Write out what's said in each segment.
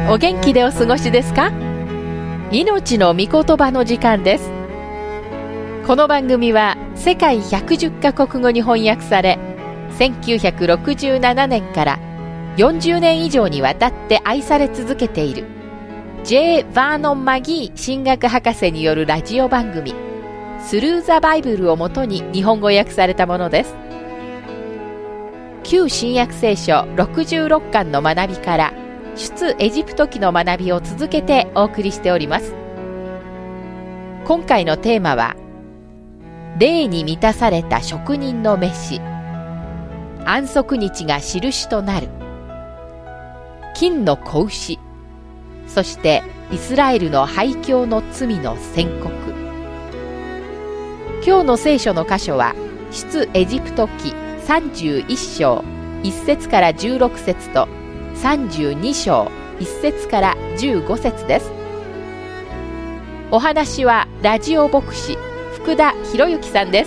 お元気でお過ごしですか？命の御言葉の時間です。この番組は世界110カ国語に翻訳され、1967年から40年以上にわたって愛され続けている J. バーノン・マギー神学博士によるラジオ番組スルー・ザ・バイブルをもとに日本語訳されたものです。旧新約聖書66巻の学びから出エジプト記の学びを続けてお送りしております。今回のテーマは、霊に満たされた職人の召し、安息日が印となる、金の子牛、そしてイスラエルの廃墟の罪の宣告。今日の聖書の箇所は出エジプト記31章1節から16節と32章1節から15節です。お話はラジオ牧師福田博之さんです。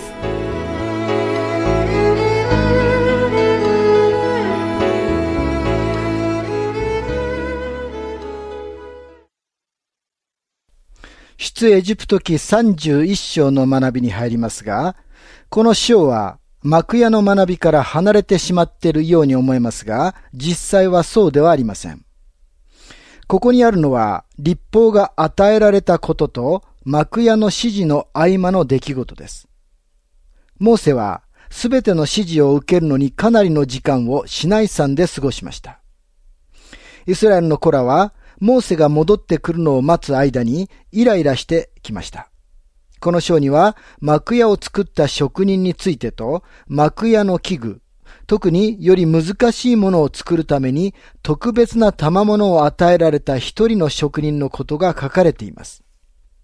出エジプト記31章の学びに入りますが、この章は幕屋の学びから離れてしまっているように思えますが、実際はそうではありません。ここにあるのは、律法が与えられたことと幕屋の指示の合間の出来事です。モーセはすべての指示を受けるのにかなりの時間をシナイ山で過ごしました。イスラエルの子らは、モーセが戻ってくるのを待つ間にイライラしてきました。この章には幕屋を作った職人についてと幕屋の器具、特により難しいものを作るために特別な賜物を与えられた一人の職人のことが書かれています。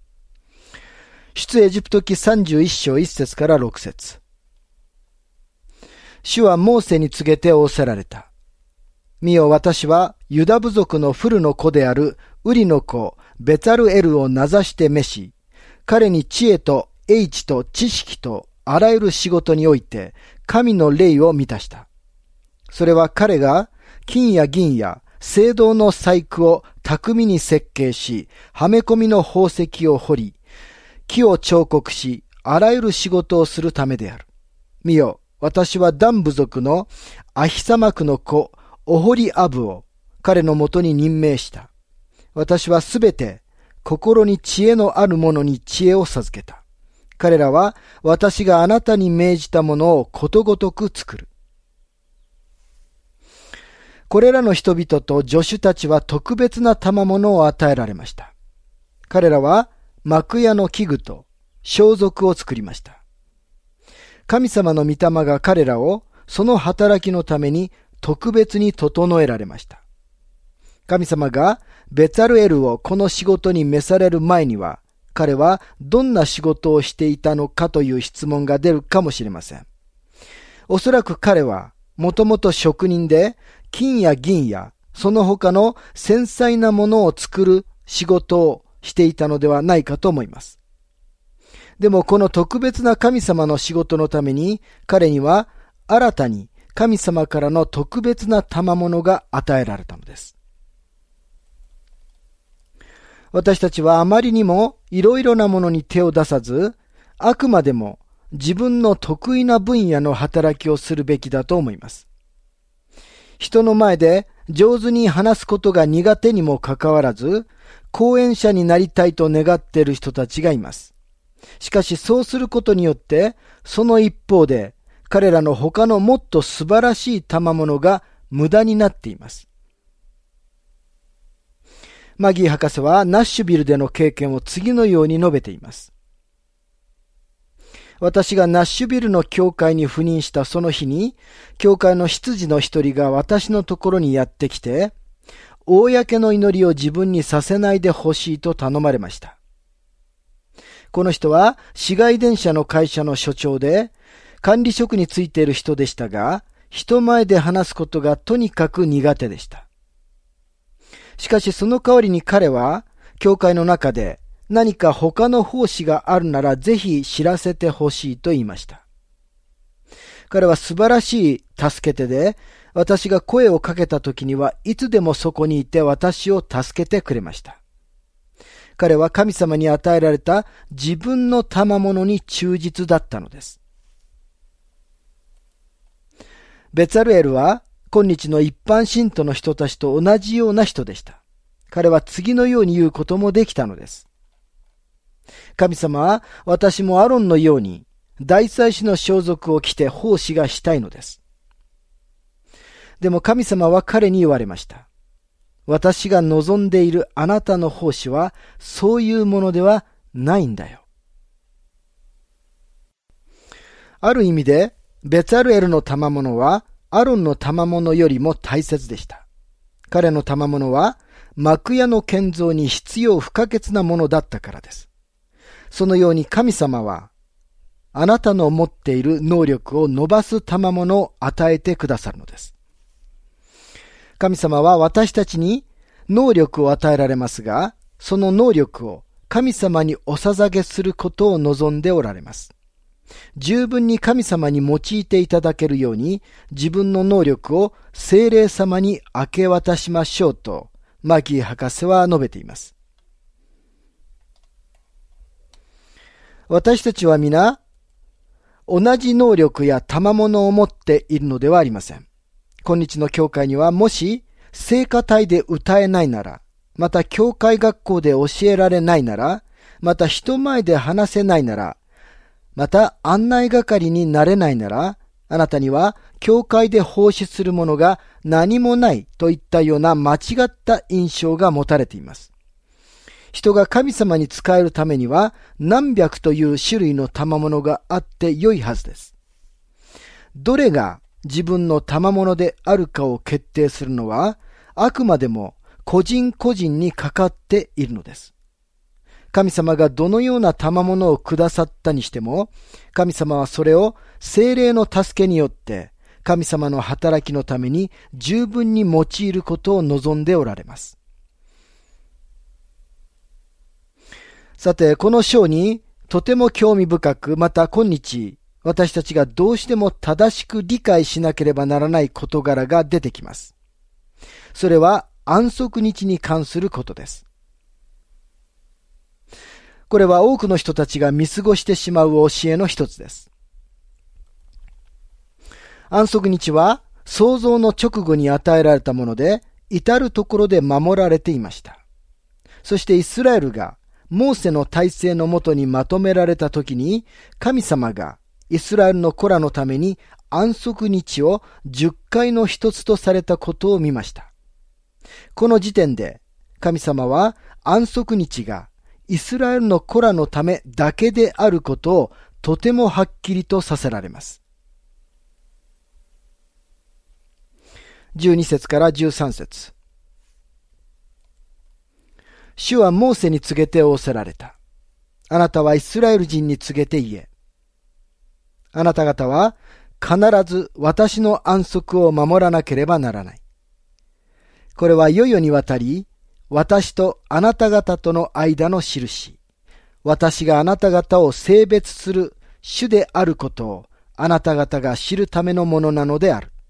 出エジプト記31章1節から6節。主はモーセに告げて仰せられた。見よ、私はユダ部族のフルの子であるウリの子ベツァルエルを名指して召し、彼に知恵と英知と知識とあらゆる仕事において神の霊を満たした。それは彼が金や銀や青銅の細工を巧みに設計し、はめ込みの宝石を掘り、木を彫刻し、あらゆる仕事をするためである。見よ、私はダン部族のアヒサマクの子オホリアブを彼のもとに任命した。私はすべて心に知恵のある者に知恵を授けた。彼らは私があなたに命じたものをことごとく作る。これらの人々と助手たちは特別な賜物を与えられました。彼らは幕屋の器具と装束を作りました。神様の御霊が彼らをその働きのために特別に整えられました。神様がベツァルエルをこの仕事に召される前には、彼はどんな仕事をしていたのかという質問が出るかもしれません。おそらく彼はもともと職人で、金や銀やその他の繊細なものを作る仕事をしていたのではないかと思います。でもこの特別な神様の仕事のために、彼には新たに神様からの特別な賜物が与えられたのです。私たちはあまりにもいろいろなものに手を出さず、あくまでも自分の得意な分野の働きをするべきだと思います。人の前で上手に話すことが苦手にもかかわらず、講演者になりたいと願っている人たちがいます。しかしそうすることによって、その一方で彼らの他のもっと素晴らしい賜物が無駄になっています。マギー博士はナッシュビルでの経験を次のように述べています。私がナッシュビルの教会に赴任したその日に、教会の執事の一人が私のところにやってきて、公の祈りを自分にさせないでほしいと頼まれました。この人は市街電車の会社の所長で、管理職についている人でしたが、人前で話すことがとにかく苦手でした。しかしその代わりに彼は、教会の中で何か他の奉仕があるならぜひ知らせてほしいと言いました。彼は素晴らしい助け手で、 私が声をかけた時にはいつでもそこにいて私を助けてくれました。彼は神様に与えられた自分の賜物に忠実だったのです。ベツァルエルは今日の一般信徒の人たちと同じような人でした。彼は次のように言うこともできたのです。神様は私もアロンのように大祭司の装束を着て奉仕がしたいのです。でも神様は彼に言われました。私が望んでいるあなたの奉仕はそういうものではないんだよ。ある意味でベツァルエルの賜物はアロンの賜物よりも大切でした。彼の賜物は幕屋の建造に必要不可欠なものだったからです。そのように神様はあなたの持っている能力を伸ばす賜物を与えてくださるのです。神様は私たちに能力を与えられますが、その能力を神様にお捧げすることを望んでおられます。十分に神様に用いていただけるように、自分の能力を聖霊様に明け渡しましょうと、マギー博士は述べています。私たちは皆、同じ能力や賜物を持っているのではありません。今日の教会にはもし聖歌隊で歌えないなら、また教会学校で教えられないなら、また人前で話せないなら、また案内係になれないなら、あなたには教会で奉仕するものが何もないといったような間違った印象が持たれています。人が神様に仕えるためには何百という種類の賜物があって良いはずです。どれが自分の賜物であるかを決定するのは、あくまでも個人個人にかかっているのです。神様がどのような賜物をくださったにしても、神様はそれを聖霊の助けによって、神様の働きのために十分に用いることを望んでおられます。さて、この章にとても興味深く、また今日、私たちがどうしても正しく理解しなければならない事柄が出てきます。それは安息日に関することです。これは多くの人たちが見過ごしてしまう教えの一つです。安息日は創造の直後に与えられたもので、至るところで守られていました。そしてイスラエルがモーセの体制のもとにまとめられたときに、神様がイスラエルの子らのために安息日を10回の一つとされたことを見ました。この時点で神様は安息日がイスラエルの子らのためだけであることをとてもはっきりとさせられます。12節から13節。主はモーセに告げて仰せられた。あなたはイスラエル人に告げて言え。あなた方は必ず私の安息を守らなければならない。これは世々にわたり、私とあなた方との間の印、私があなた方を聖別する主であることをあなた方が知るためのものなのである。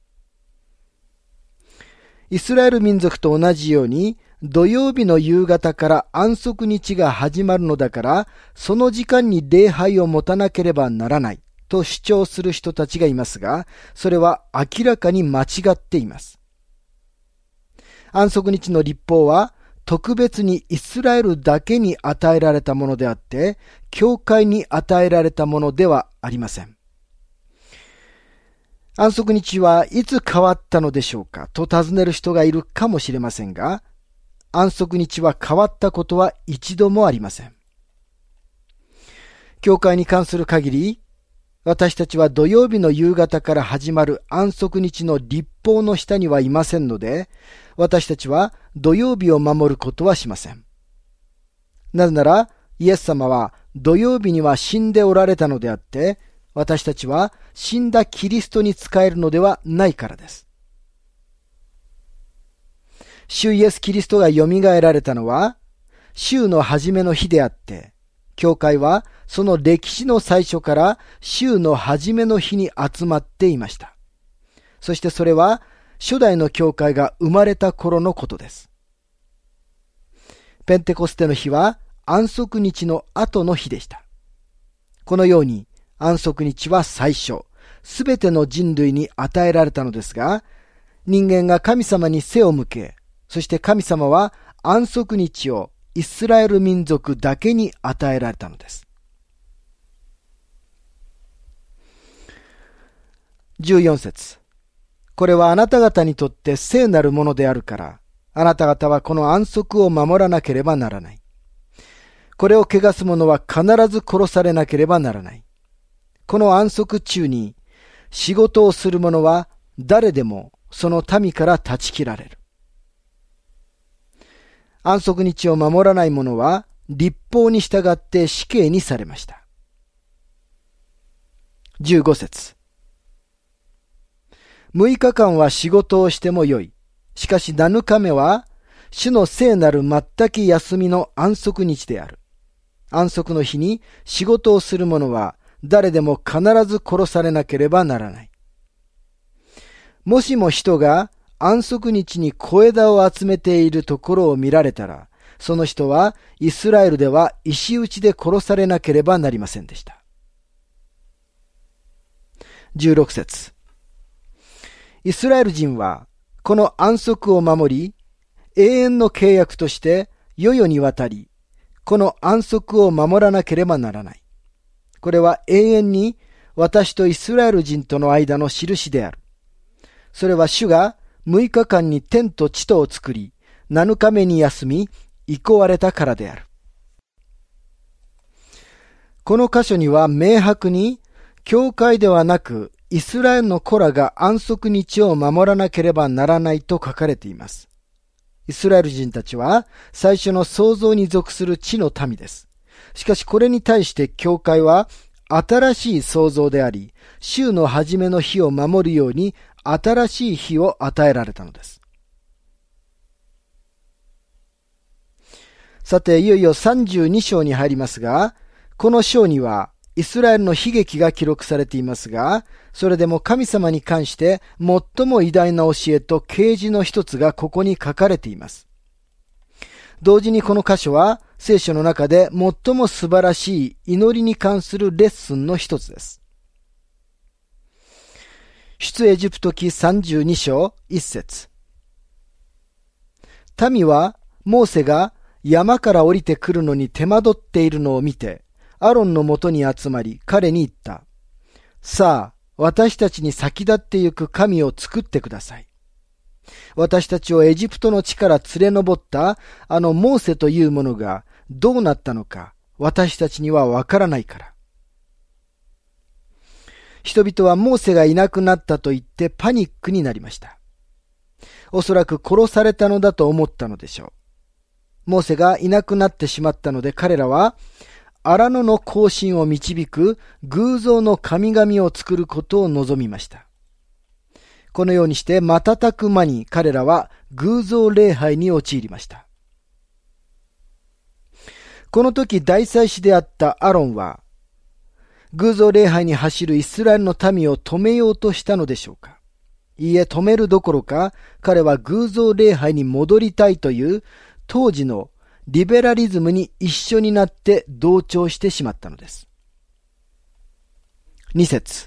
イスラエル民族と同じように、土曜日の夕方から安息日が始まるのだから、その時間に礼拝を持たなければならないと主張する人たちがいますが、それは明らかに間違っています。安息日の律法は特別にイスラエルだけに与えられたものであって、教会に与えられたものではありません。安息日はいつ変わったのでしょうかと尋ねる人がいるかもしれませんが、安息日は変わったことは一度もありません。教会に関する限り、私たちは土曜日の夕方から始まる安息日の律法の下にはいませんので、私たちは土曜日を守ることはしません。なぜなら、イエス様は土曜日には死んでおられたのであって、私たちは死んだキリストに仕えるのではないからです。主イエスキリストがよみがえられたのは、週の初めの日であって、教会はその歴史の最初から週の初めの日に集まっていました。 そしてそれは初代の教会が生まれた頃のことです。ペンテコステの日は安息日の後の日でした。このように安息日は最初、すべての人類に与えられたのですが、人間が神様に背を向け、そして神様は安息日をイスラエル民族だけに与えられたのです。14節。これはあなた方にとって聖なるものであるから、あなた方はこの安息を守らなければならない。これを汚す者は必ず殺されなければならない。この安息中に仕事をする者は誰でもその民から断ち切られる。安息日を守らない者は律法に従って死刑にされました。15節。6日間は仕事をしてもよい。しかし7日目は主の聖なる全き休みの安息日である。安息の日に仕事をする者は誰でも必ず殺されなければならない。もしも人が安息日に小枝を集めているところを見られたら、その人はイスラエルでは石打ちで殺されなければなりませんでした。16節。イスラエル人はこの安息を守り、永遠の契約として世々にわたり、この安息を守らなければならない。これは永遠に私とイスラエル人との間の印である。それは主が6日間に天と地とを作り、7日目に休み、憩われたからである。この箇所には明白に、教会ではなく、イスラエルの子らが安息日を守らなければならないと書かれています。イスラエル人たちは最初の創造に属する地の民です。しかしこれに対して教会は新しい創造であり、週の初めの日を守るように新しい日を与えられたのです。さて、いよいよ32章に入りますが、この章にはイスラエルの悲劇が記録されていますが、それでも神様に関して最も偉大な教えと啓示の一つがここに書かれています。同時にこの箇所は聖書の中で最も素晴らしい祈りに関するレッスンの一つです。出エジプト記32章1節。民はモーセが山から降りてくるのに手間取っているのを見て、アロンのもとに集まり彼に言った。さあ、私たちに先立ってゆく神を作ってください。私たちをエジプトの地から連れ上ったあのモーセというものがどうなったのか私たちにはわからないから。人々はモーセがいなくなったと言ってパニックになりました。おそらく殺されたのだと思ったのでしょう。モーセがいなくなってしまったので彼らは荒野の行進を導く偶像の神々を作ることを望みました。このようにして瞬く間に彼らは偶像礼拝に陥りました。この時大祭司であったアロンは偶像礼拝に走るイスラエルの民を止めようとしたのでしょうか。いいえ、止めるどころか彼は偶像礼拝に戻りたいという当時のリベラリズムに一緒になって同調してしまったのです。2節。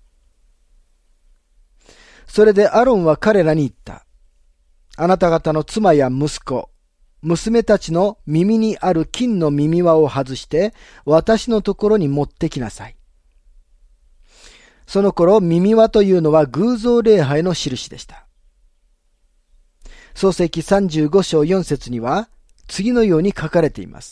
それでアロンは彼らに言った。あなた方の妻や息子、娘たちの耳にある金の耳輪を外して私のところに持ってきなさい。その頃耳輪というのは偶像礼拝の印でした。創世記35章4節には次のように書かれています。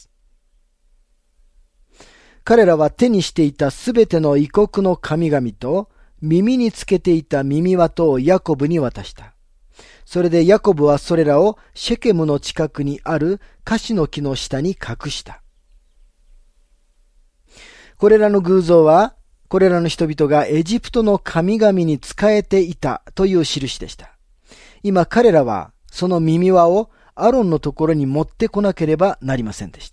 彼らは手にしていたすべての異国の神々と耳につけていた耳輪とをヤコブに渡した。それでヤコブはそれらをシェケムの近くにあるカシの木の下に隠した。これらの偶像は、これらの人々がエジプトの神々に仕えていたという印でした。今彼らはその耳輪をアロンのところに持ってこなければなりませんでした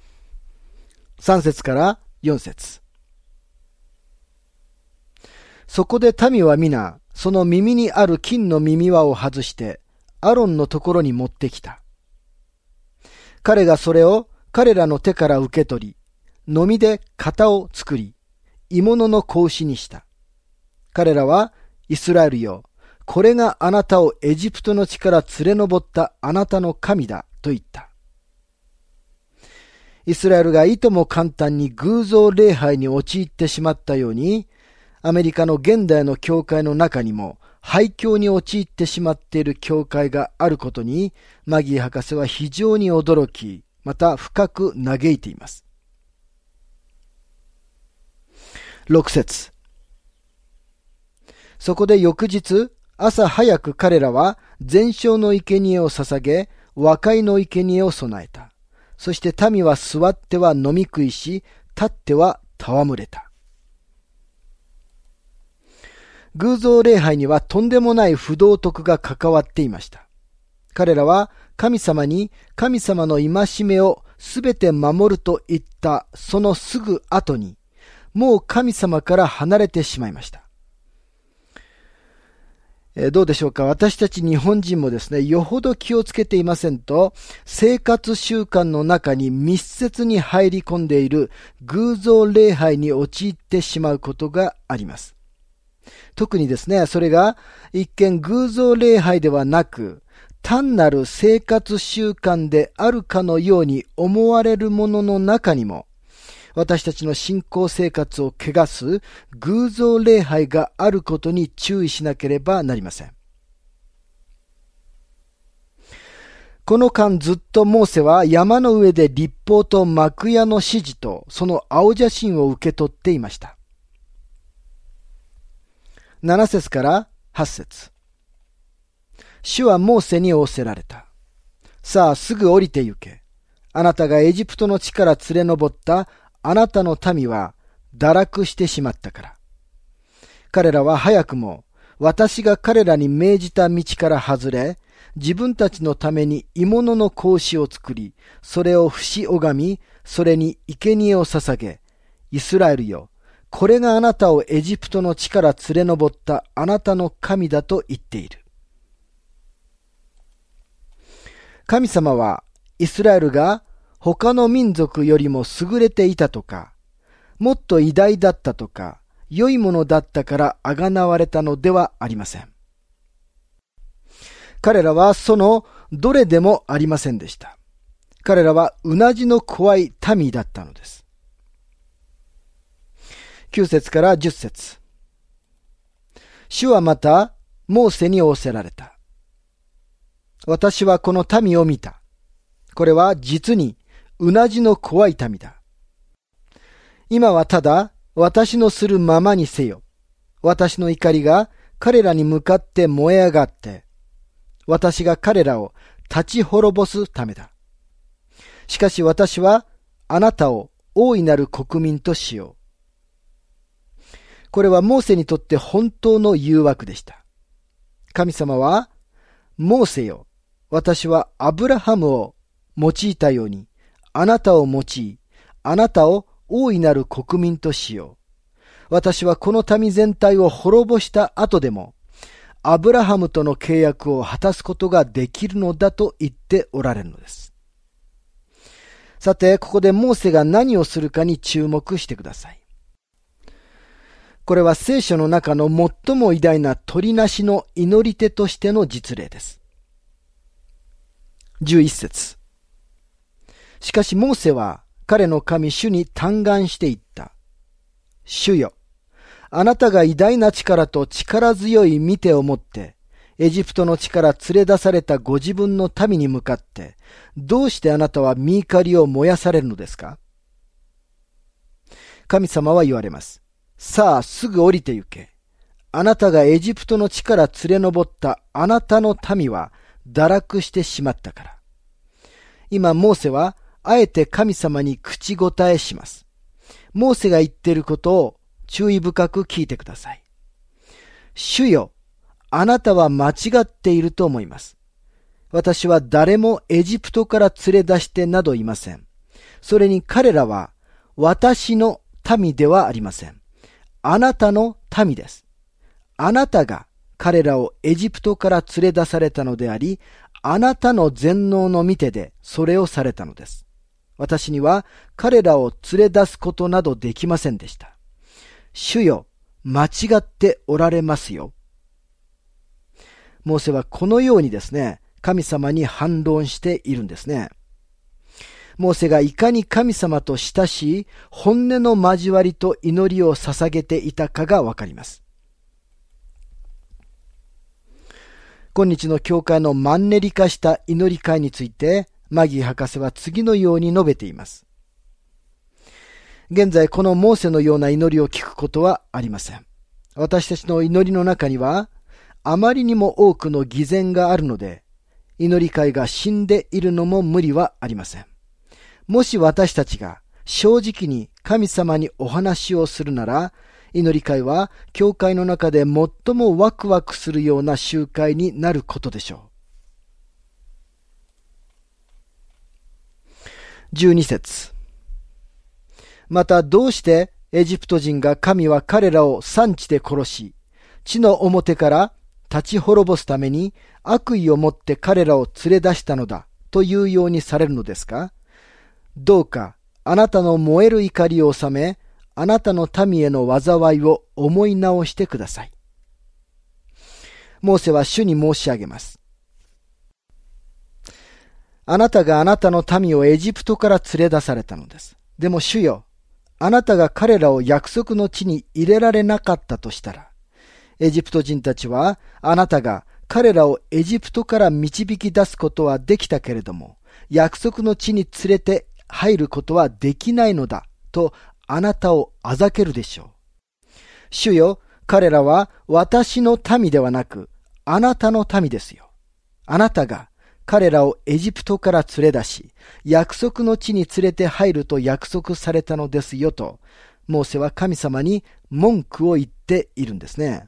。3節から4節。 そこで民は皆、その耳にある金の耳輪を外して、アロンのところに持ってきた。彼がそれを彼らの手から受け取り、のみで型を作り、鋳物の格子にした。彼らは、イスラエルよ、これがあなたをエジプトの地から連れ上ったあなたの神だ、と言った。イスラエルがいとも簡単に偶像礼拝に陥ってしまったように、アメリカの現代の教会の中にも廃墟に陥ってしまっている教会があることに、マギー博士は非常に驚き、また深く嘆いています。6節。そこで翌日、朝早く彼らは全焼の生贄を捧げ、和解の生贄を備えた。そして民は座っては飲み食いし、立っては戯れた。偶像礼拝にはとんでもない不道徳が関わっていました。彼らは神様に神様の戒めをすべて守ると言ったそのすぐ後に、もう神様から離れてしまいました。どうでしょうか。私たち日本人もですね、よほど気をつけていませんと、生活習慣の中に密接に入り込んでいる偶像礼拝に陥ってしまうことがあります。特にですね、それが一見偶像礼拝ではなく、単なる生活習慣であるかのように思われるものの中にも、私たちの信仰生活を汚す偶像礼拝があることに注意しなければなりません。この間ずっとモーセは山の上で律法と幕屋の指示とその青写真を受け取っていました。7節から8節。主はモーセに仰せられた。さあすぐ降りて行け。あなたがエジプトの地から連れ上ったあなたの民は堕落してしまったから。彼らは早くも私が彼らに命じた道から外れ、自分たちのために鋳物の格子を作り、それを節拝み、それに生贄を捧げ、イスラエルよ、これがあなたをエジプトの地から連れ上ったあなたの神だと言っている。神様はイスラエルが他の民族よりも優れていたとか、もっと偉大だったとか、良いものだったから贖われたのではありません。彼らはそのどれでもありませんでした。彼らはうなじの怖い民だったのです。9節から10節。主はまたモーセに仰せられた。私はこの民を見た。これは実にうなじの怖い民だ。今はただ私のするままにせよ。私の怒りが彼らに向かって燃え上がって、私が彼らを立ち滅ぼすためだ。しかし私はあなたを大いなる国民としよう。これはモーセにとって本当の誘惑でした。神様は、モーセよ、私はアブラハムを用いたように、あなたを用い、あなたを大いなる国民としよう。私はこの民全体を滅ぼした後でも、アブラハムとの契約を果たすことができるのだと言っておられるのです。さて、ここでモーセが何をするかに注目してください。これは聖書の中の最も偉大な取りなしの祈り手としての実例です。11節。しかしモーセは彼の神主に嘆願して言った。主よ、あなたが偉大な力と力強い御手を持って、エジプトの地から連れ出されたご自分の民に向かって、どうしてあなたは御怒りを燃やされるのですか？神様は言われます。さあすぐ降りて行け。あなたがエジプトの地から連れ上ったあなたの民は堕落してしまったから。今モーセはあえて神様に口答えします。モーセが言っていることを注意深く聞いてください。主よ、あなたは間違っていると思います。私は誰もエジプトから連れ出してなどいません。それに彼らは私の民ではありません。あなたの民です。 あなたが彼らをエジプトから連れ出されたのであり、あなたの全能の御手でそれをされたのです。私には彼らを連れ出すことなどできませんでした。主よ、間違っておられますよ。モーセはこのようにですね、神様に反論しているんですね。モーセがいかに神様と親しい本音の交わりと祈りを捧げていたかがわかります。今日の教会のマンネリ化した祈り会について、マギー博士は次のように述べています。現在このモーセのような祈りを聞くことはありません。私たちの祈りの中には、あまりにも多くの偽善があるので、祈り会が死んでいるのも無理はありません。もし私たちが正直に神様にお話をするなら、祈り会は教会の中で最もワクワクするような集会になることでしょう。12節。またどうしてエジプト人が神は彼らを産地で殺し、地の表から立ち滅ぼすために悪意を持って彼らを連れ出したのだというようにされるのですか？どうかあなたの燃える怒りを収め、あなたの民への災いを思い直してください。モーセは主に申し上げます。あなたがあなたの民をエジプトから連れ出されたのです。でも主よ、あなたが彼らを約束の地に入れられなかったとしたら、エジプト人たちはあなたが彼らをエジプトから導き出すことはできたけれども、約束の地に連れて入ることはできないのだとあなたをあざけるでしょう。主よ、彼らは私の民ではなくあなたの民ですよ。あなたが彼らをエジプトから連れ出し、約束の地に連れて入ると約束されたのですよと、モーセは神様に文句を言っているんですね。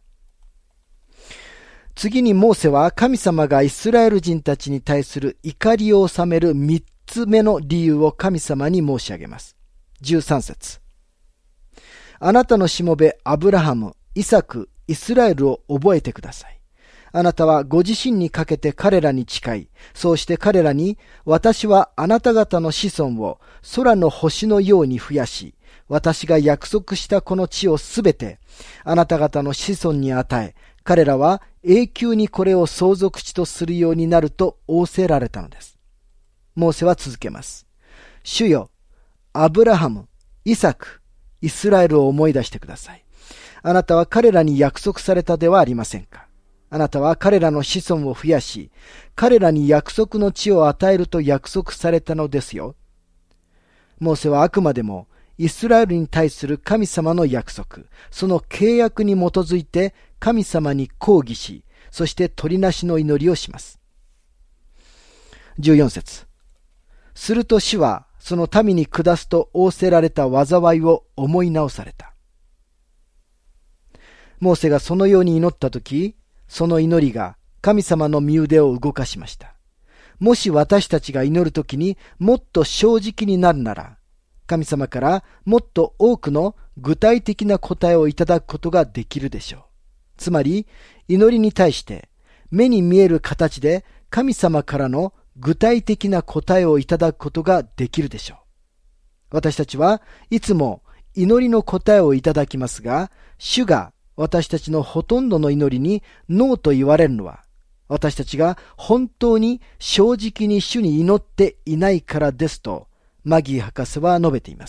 次にモーセは神様がイスラエル人たちに対する怒りを収める3つ目の理由を神様に申し上げます。13節。あなたのしもべアブラハム、イサク、イスラエルを覚えてください。あなたはご自身にかけて彼らに誓い、そうして彼らに、私はあなた方の子孫を空の星のように増やし、私が約束したこの地をすべてあなた方の子孫に与え、彼らは永久にこれを相続地とするようになると仰せられたのです。モーセは続けます。主よ、アブラハム、イサク、イスラエルを思い出してください。あなたは彼らに約束されたではありませんか。あなたは彼らの子孫を増やし、彼らに約束の地を与えると約束されたのですよ。モーセはあくまでもイスラエルに対する神様の約束、その契約に基づいて神様に抗議し、そして取りなしの祈りをします。14節。すると主はその民に下すと仰せられた災いを思い直された。モーセがそのように祈ったとき、その祈りが神様の御腕を動かしました。もし私たちが祈るときにもっと正直になるなら、神様からもっと多くの具体的な答えをいただくことができるでしょう。つまり、祈りに対して目に見える形で神様からの具体的な答えをいただくことができるでしょう。私たちはいつも祈りの答えをいただきますが、主が私たちのほとんどの祈りにノーと言われるのは、私たちが本当に正直に主に祈っていないからですと、マギー博士は述べています。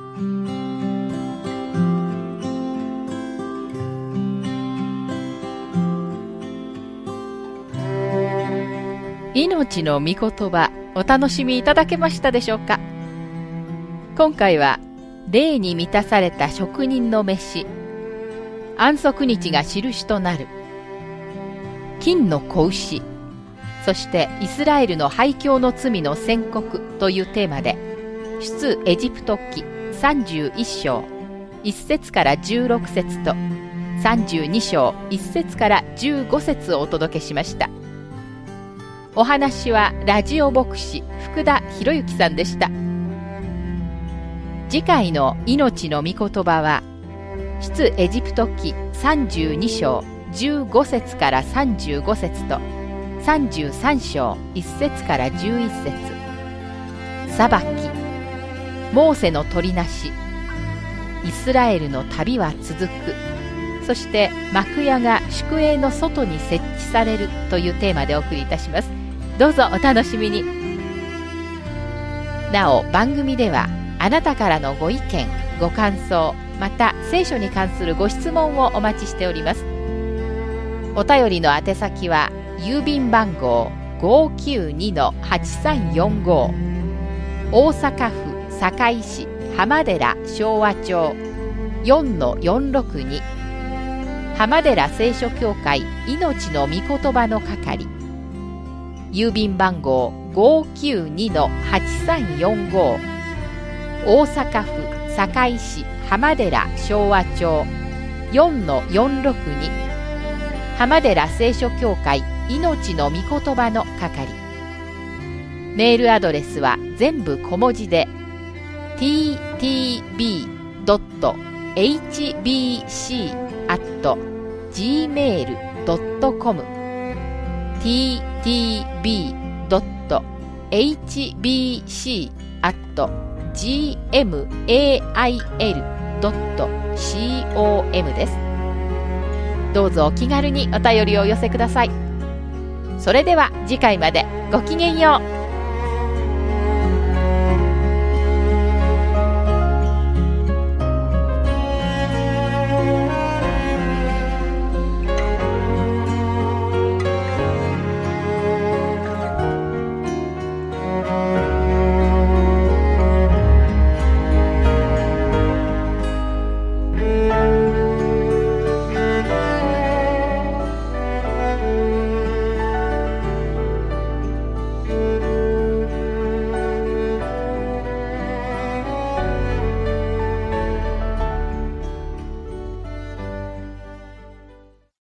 命の御言葉、お楽しみいただけましたでしょうか。今回は霊に満たされた職人の飯、安息日が印となる、金の子牛、そしてイスラエルの廃墟の罪の宣告というテーマで、出エジプト記31章1節から16節と32章1節から15節をお届けしました。お話はラジオ牧師福田博之さんでした。次回の命の御言葉は、 出エジプト記32章15節から35節と33章1節から11節、裁き、モーセの取りなし、イスラエルの旅は続く、そして幕屋が宿営の外に設置されるというテーマでお送りいたします。どうぞお楽しみに。なお番組ではあなたからのご意見、ご感想、また聖書に関するご質問をお待ちしております。お便りの宛先は郵便番号 592-8345 大阪府堺市浜寺昭和町 4-462 浜寺聖書協会命の御言葉の係、郵便番号 592-8345 大阪府堺市浜寺昭和町 4-462 浜寺聖書協会命の御言葉の係。メールアドレスは全部小文字で ttb.hbc@gmail.com ttb.hbc@gmail.com です。どうぞお気軽にお便りをお寄せください。それでは次回までごきげんよう。